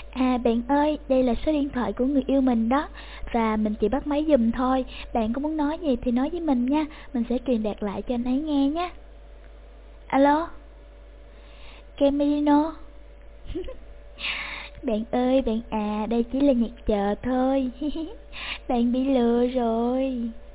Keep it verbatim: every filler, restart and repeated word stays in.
À bạn ơi, đây là số điện thoại của người yêu mình đó. Và mình chỉ bắt máy giùm thôi. Bạn có muốn nói gì thì nói với mình nha. Mình sẽ truyền đạt lại cho anh ấy nghe nhé. Alo, Camerino. Bạn ơi, bạn à, đây chỉ là nhạc chờ thôi. Bạn bị lừa rồi.